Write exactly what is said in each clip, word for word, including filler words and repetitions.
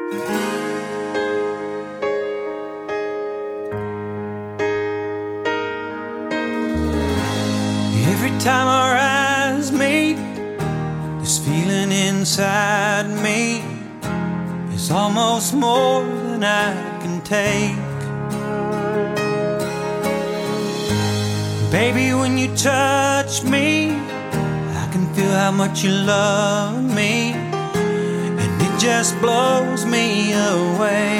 Every time our eyes meet, this feeling inside me is almost more than I can take. Baby, when you touch me, I can feel how much you love me, and it just blows me away.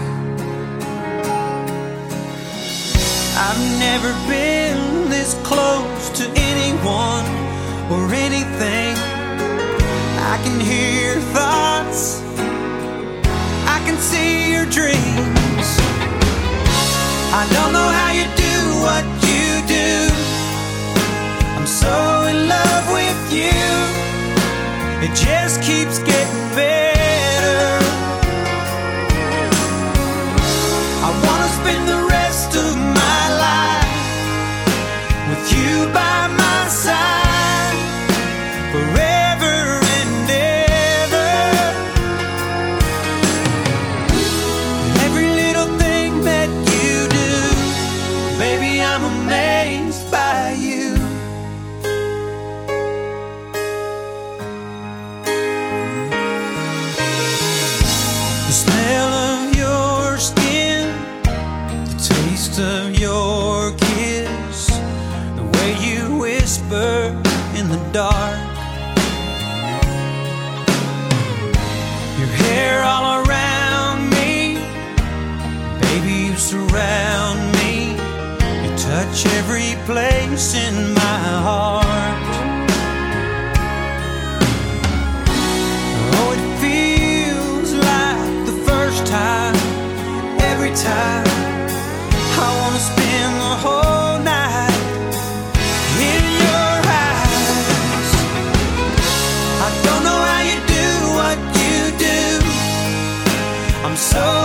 I've never been this close to anyone or anything. I can hear your thoughts, I can see your dreams. I don't know how you do what you do. I'm so in love with you. It just keeps getting better. I wanna spend the rest of my life with you by my side, forever and ever. Every little thing that you do, baby, I'm amazed by you. The smell of your skin, the taste of your kiss, the way you whisper in the dark, your hair all around me, baby, you surround me. You touch every place in my heart. Oh, it feels like the first time, every time. I wanna spend the whole night in your eyes. I don't know how you do what you do. I'm so